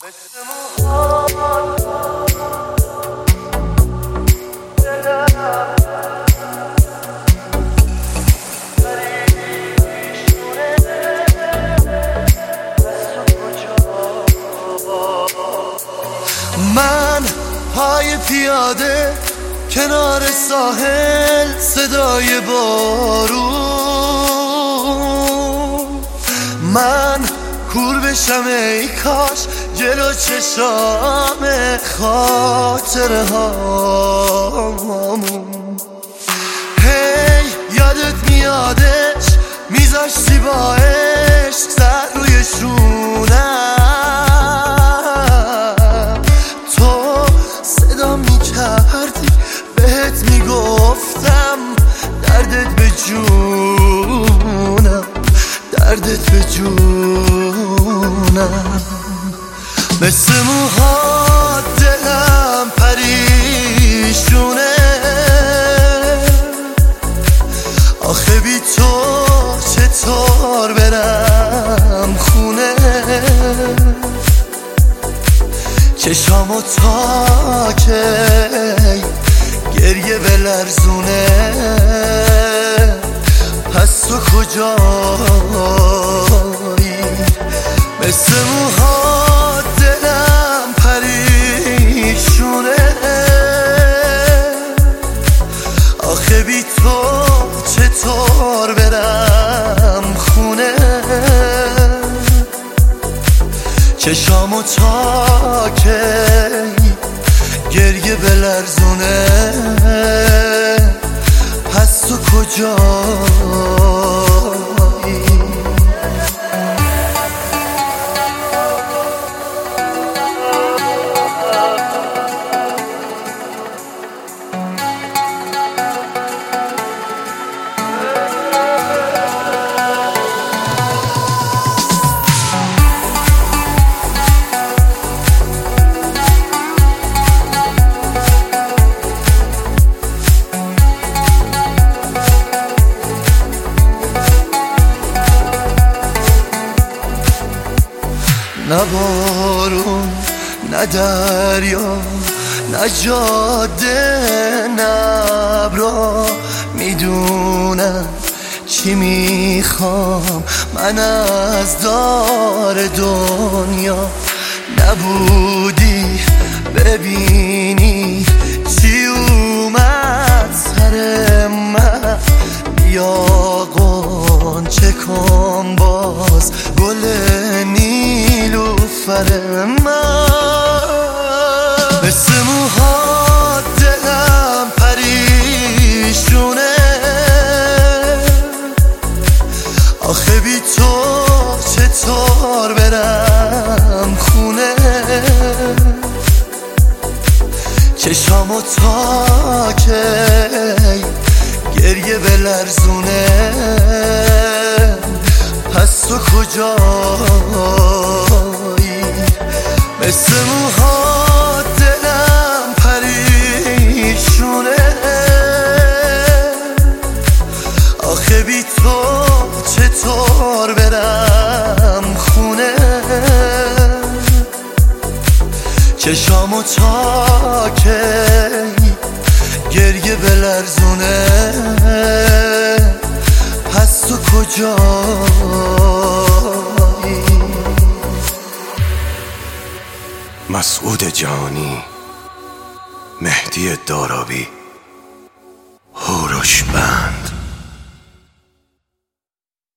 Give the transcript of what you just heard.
من پای پیاده کنار ساحل، صدای بارون، من کور بشم ای کاش جلو چشام خاطره هامون. هی یادت میادش میذاشتی با عشق سر روی شونم، تو صدا میکردی بهت میگفتم دردت به جونم، دردت به جونم. مثل موهات دلم پریشونه، آخه بی تو چطور برم خونه؟ چشامو تا کی گریه بلرزونه، پس تو کجایی؟ مثل موهات دلم پریشونه، آخه بی تو چطور برم خونه؟ چشامو تا کی گریه بلرزونه، پس تو کجایی؟ نه بارون، نه دریا، نه جاده، نه ابرا میدونم چی میخوام من از دار دنیا. نبودی ببینی چی اومد سر من، بیا غنچه کن باز گل نیلوفر من. مثل موهات دلم پریشونه، آخه بی تو چطور برم خونه؟ چشامو تا کی گریه بلرزونه، پس تو کجایی؟ مثل موهات دلم پریشونه، آخه بی تو چطور برم خونه؟ چشامو تا کی گریه بلرزونه، پس تو کجایی؟ مسعود جانی، مهدی دارابی، هوروش بند.